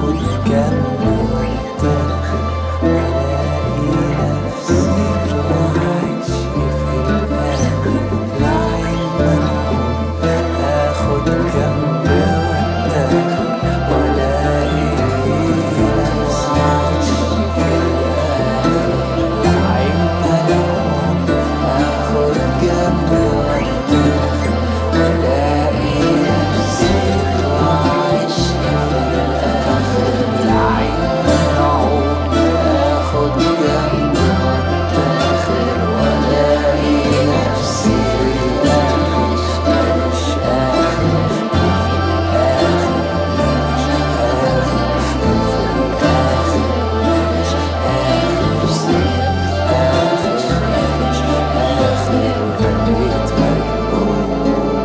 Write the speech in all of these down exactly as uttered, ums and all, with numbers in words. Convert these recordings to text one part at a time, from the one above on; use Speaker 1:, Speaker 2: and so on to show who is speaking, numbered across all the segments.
Speaker 1: اخد جنب واتاخد والاقي نفسي عايش في الاخر العين منعوم. اخد جنب واتاخد والاقي نفسي عايش في الاخر العين منعوم. اخد جنب واتاخد والاقي نفسي عايش في الاخر العين منعوم. اخد جنب واتاخد والاقي نفسي في الاخر مش اخر وفي الاخر مش اخر وفي الاخر مش اخر وفي الاخر مش اخر وبقيت مجنون.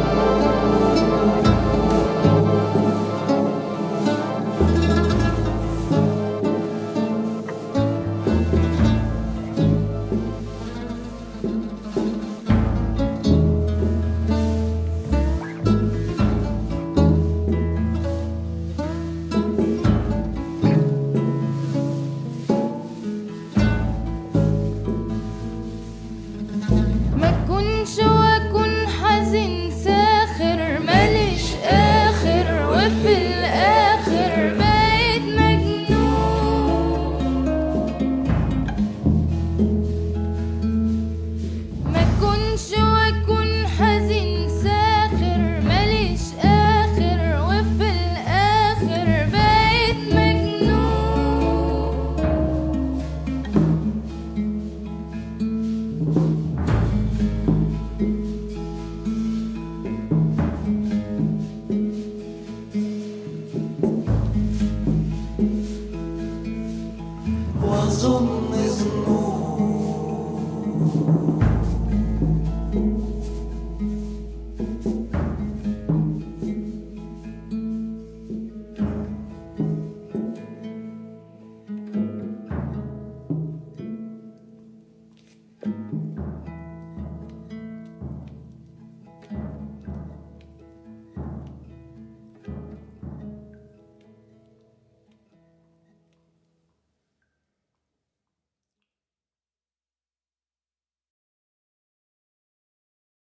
Speaker 2: ما كنش واكون حزين ساخر ماليش اخر وفي الاخر بقيت مجنون. ما كنش واكون حزين ساخر ماليش اخر وفي الاخر بقيت مجنون.
Speaker 1: واظن